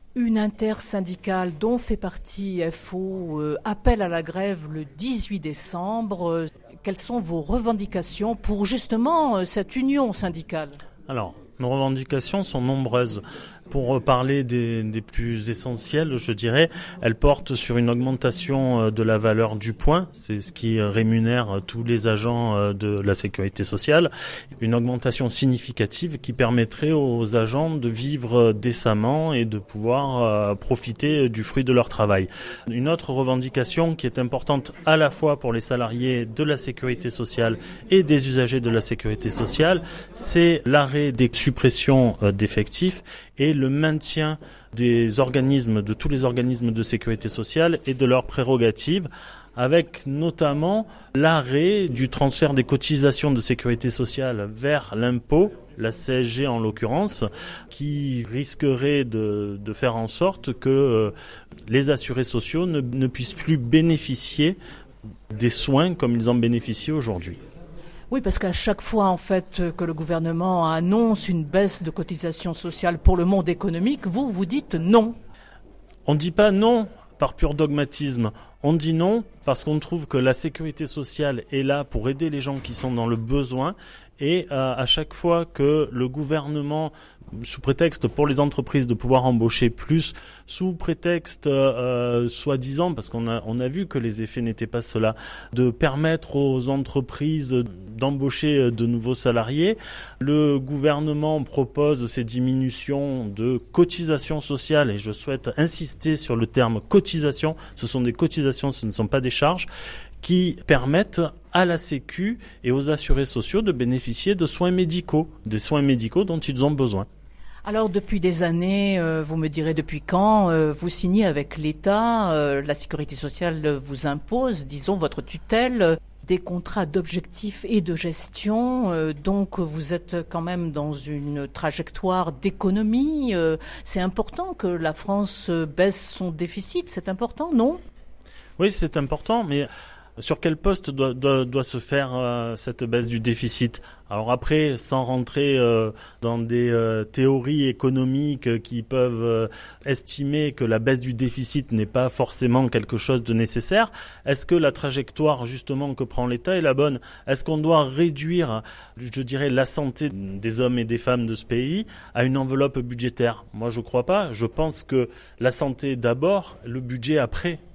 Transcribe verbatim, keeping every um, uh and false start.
Une intersyndicale dont fait partie F O euh, appelle à la grève le dix-huit décembre. Euh, quelles sont vos revendications pour justement euh, cette union syndicale ? Alors, nos revendications sont nombreuses. Pour parler des, des plus essentielles, je dirais, elles portent sur une augmentation de la valeur du point, c'est ce qui rémunère tous les agents de la sécurité sociale, une augmentation significative qui permettrait aux agents de vivre décemment et de pouvoir profiter du fruit de leur travail. Une autre revendication qui est importante à la fois pour les salariés de la sécurité sociale et des usagers de la sécurité sociale, c'est l'arrêt des suppressions d'effectifs et le maintien des organismes, de tous les organismes de sécurité sociale et de leurs prérogatives, avec notamment l'arrêt du transfert des cotisations de sécurité sociale vers l'impôt, la C S G en l'occurrence, qui risquerait de, de faire en sorte que euh, les assurés sociaux ne, ne puissent plus bénéficier des soins comme ils en bénéficient aujourd'hui. Oui, parce qu'à chaque fois, en fait, que le gouvernement annonce une baisse de cotisations sociales pour le monde économique, vous, vous dites non. On ne dit pas non par pur dogmatisme. On dit non parce qu'on trouve que la sécurité sociale est là pour aider les gens qui sont dans le besoin. Et euh, à chaque fois que le gouvernement, sous prétexte pour les entreprises de pouvoir embaucher plus, sous prétexte euh, soi-disant, parce qu'on a on a vu que les effets n'étaient pas cela, de permettre aux entreprises d'embaucher de nouveaux salariés, le gouvernement propose ces diminutions de cotisations sociales, et je souhaite insister sur le terme cotisation. Ce sont des cotisations, ce ne sont pas des charges, qui permettent à la Sécu et aux assurés sociaux de bénéficier de soins médicaux, des soins médicaux dont ils ont besoin. Alors depuis des années, euh, vous me direz depuis quand, euh, vous signez avec l'État, euh, la sécurité sociale vous impose, disons, votre tutelle, euh, des contrats d'objectifs et de gestion, euh, donc vous êtes quand même dans une trajectoire d'économie. Euh, c'est important que la France baisse son déficit, c'est important, non ? Oui, c'est important, mais sur quel poste doit, doit, doit se faire euh, cette baisse du déficit ? Alors après, sans rentrer euh, dans des euh, théories économiques qui peuvent euh, estimer que la baisse du déficit n'est pas forcément quelque chose de nécessaire, est-ce que la trajectoire justement que prend l'État est la bonne ? Est-ce qu'on doit réduire, je dirais, la santé des hommes et des femmes de ce pays à une enveloppe budgétaire ? Moi, je crois pas. Je pense que la santé d'abord, le budget après.